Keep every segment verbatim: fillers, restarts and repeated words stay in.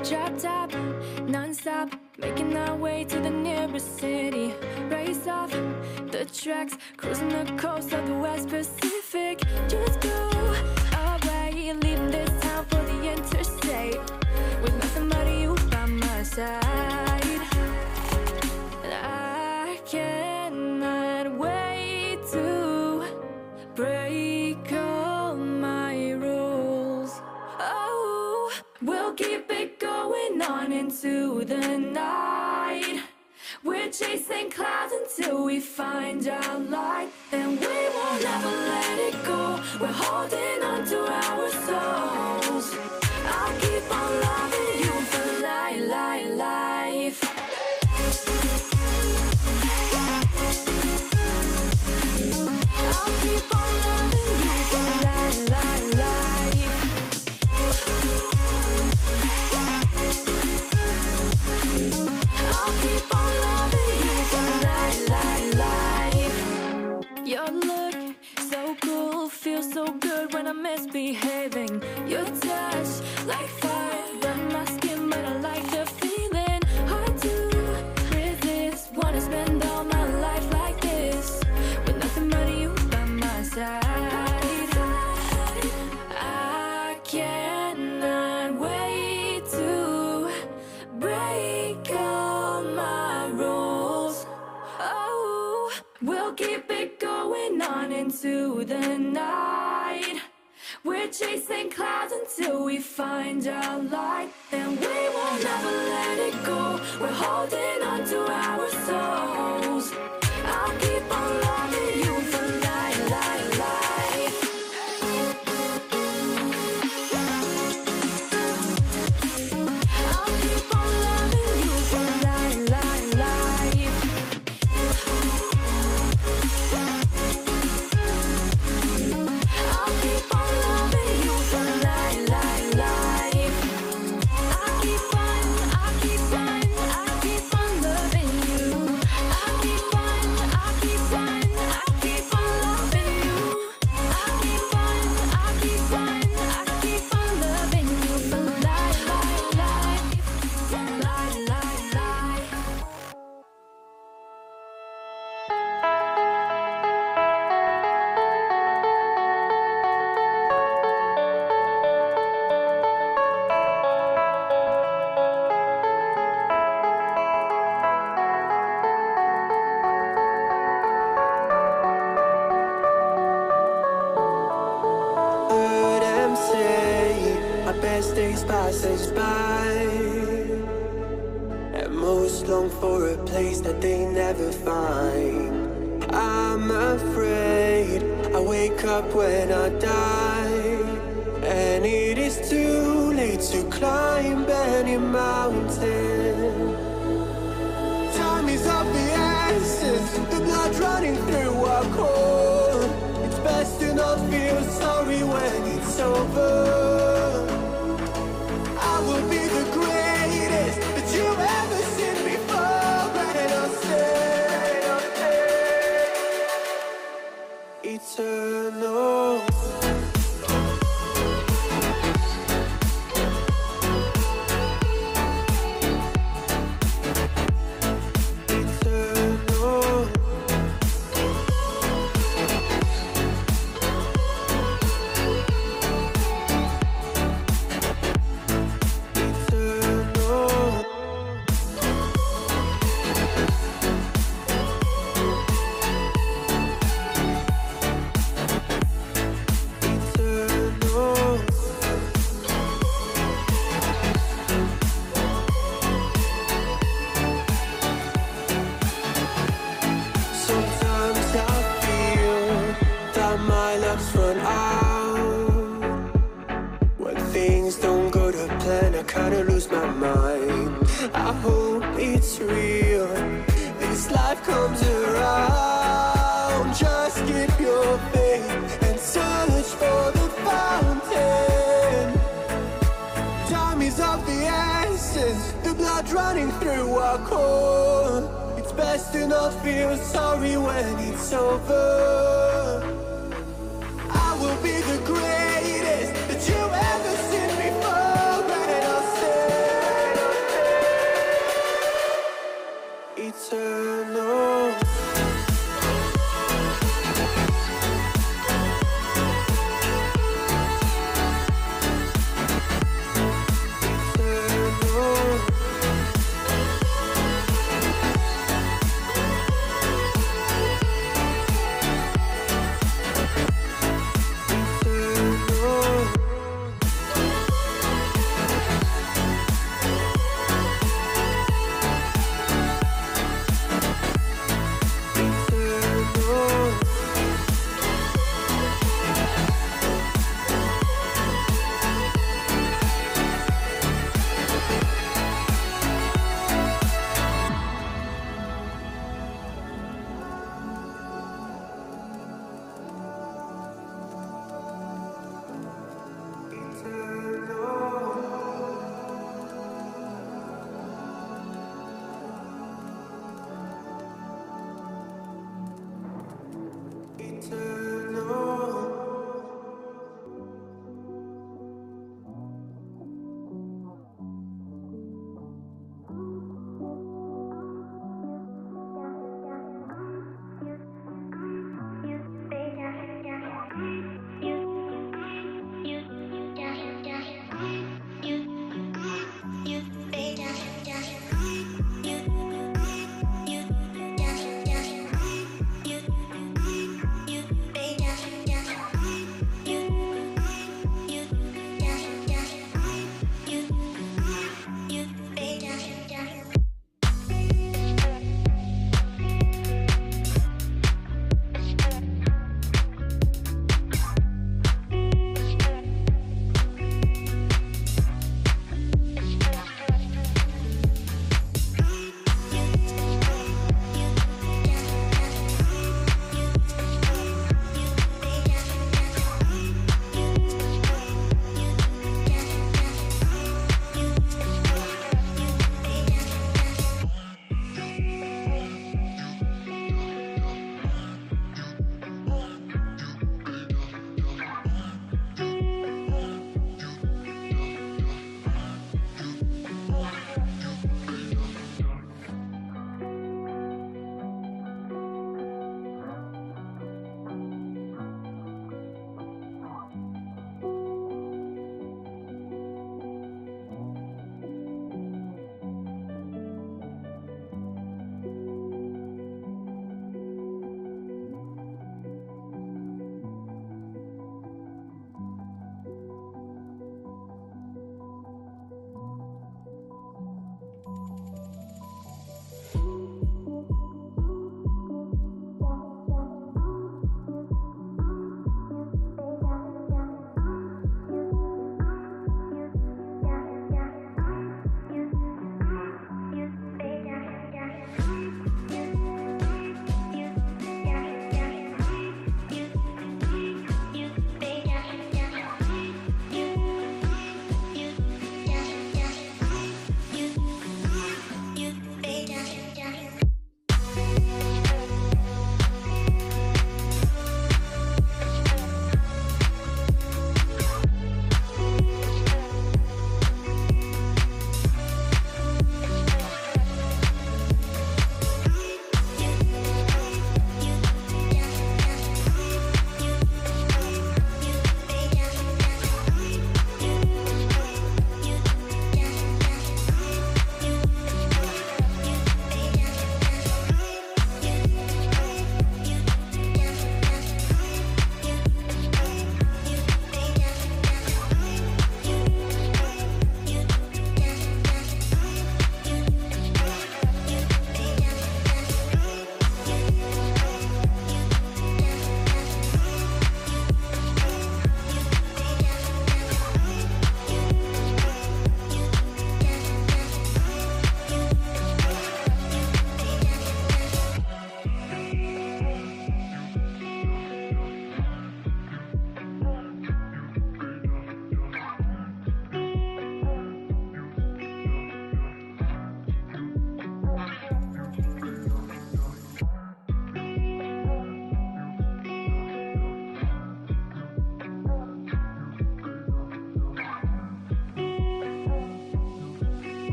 Drop top, non-stop, making our way to the nearest city. Race off the tracks, cruising the coast of the West Pacific. Just go away, leaving this town for the interstate, with nothing but you by my side. And I cannot wait to break all my rules. Oh, we'll keep it going on into the night. We're chasing clouds until we find our light. And we won't ever let it go. We're holding on to our souls. I'll keep on loving you for life, life, life. I'll keep on loving you for life, life, life. I'll keep on loving you for life, life, life. Your look, so cool, feels so good when I'm misbehaving. Your touch, like fire, burn my skin, but I like the feeling. Hard to resist, wanna spend all my life like this, with nothing but you by my side. I cannot wait to break all my rules. Oh, we'll keep it going on into the night. We're chasing clouds until we find our light. And we won't ever let it go. We're holding on to our souls. I'll keep on loving you for life, life, life. I'll keep on loving you for life, life, life. I'll keep on loving you for life, life, life. I keep on, I keep on, I keep on loving you. I keep on, I keep on, I keep on loving you. I keep on, I keep on, I keep on loving you for life, life, life, life, life, life. Heard them say our best days pass us by, and most long for a place that they never find. I'm afraid I wake up when I die, and it is too late to climb any mountain. Time is of the essence, the blood running through our core. It's best to not feel sorry when it's over. I will be the greatest that you've ever seen before, and I'll say, I'll say eternal. Running through our core, it's best to not feel sorry when it's over. I will be the greatest that you've ever seen before, and I'll say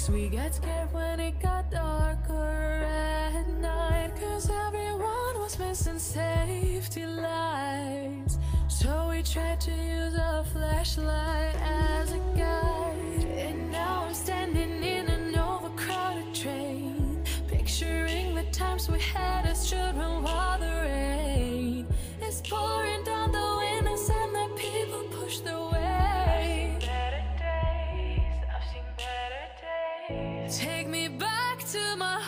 We got scared when it got darker at night, cause everyone was missing safety lights. So we tried to use a flashlight as a guide. And now I'm standing in an overcrowded train, picturing the times we had as children while the rain is pouring down the windows and the people push their way. Take me back to my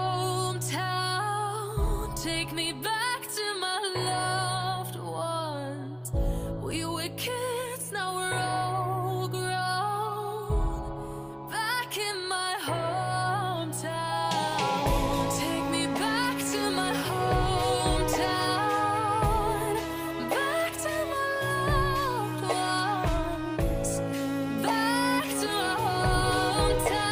hometown. Take me back to my loved ones. We were kids, now we're all grown. Back in my hometown. Take me back to my hometown. Back to my loved ones. Back to my hometown.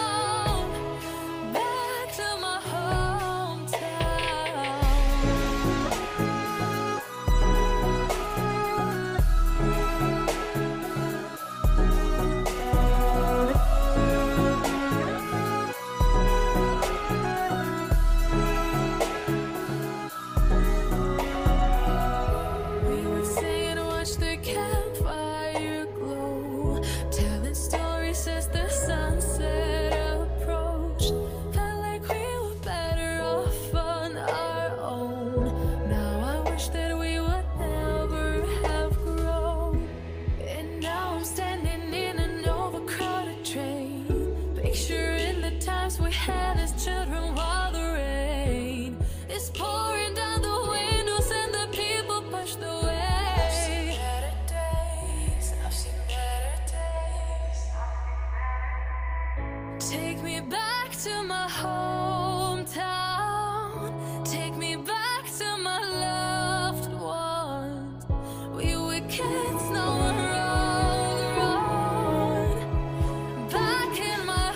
Take me back to my hometown. Take me back to my loved ones. We were kids, now we're all grown. Back in my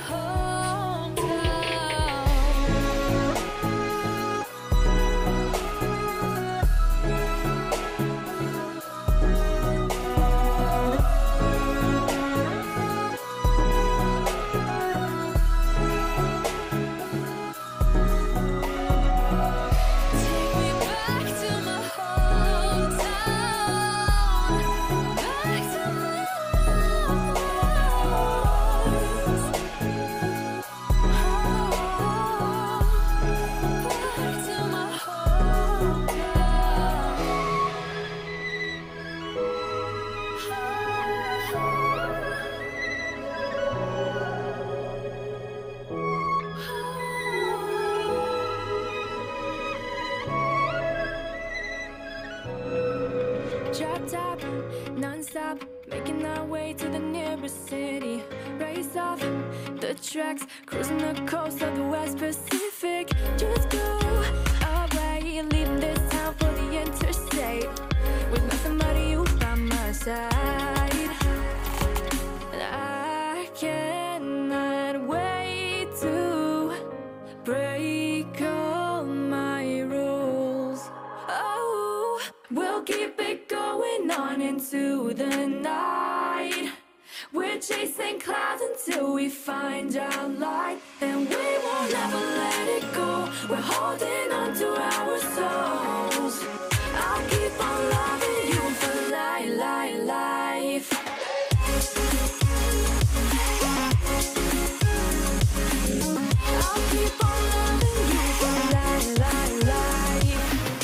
drop top, non-stop, making our way to the nearest city. Race off the tracks, cruising the coast of the West Pacific. Just go away, leaving this town for the interstate, with nothing but you by my side. And I cannot wait to break all my rules. Oh, we'll keep it going on into the night. We're chasing clouds until we find our light, and we won't ever let it go. We're holding on to our souls. I'll keep on loving you for life, life, life. I'll keep on loving you for life, life, life.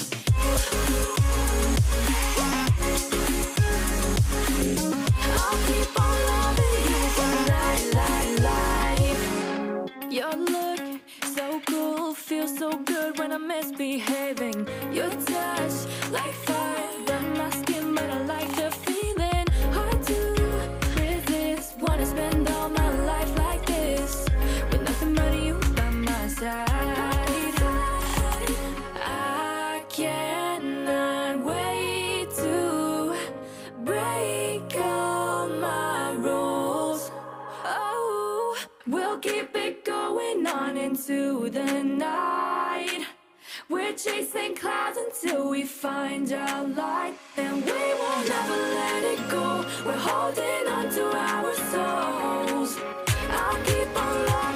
I'll keep on loving you for life, life, life. Your look, so cool, feels so good when I'm misbehaving. Your touch, like fire, burn my skin, but I like the feeling. Hard to resist, wanna spend all my life like this, with nothing but you by my side. I cannot wait to break all my rules. Oh, we'll keep it going on into the night. We're chasing clouds until we find our light, and we won't ever let it go. We're holding on to our souls. I'll keep on loving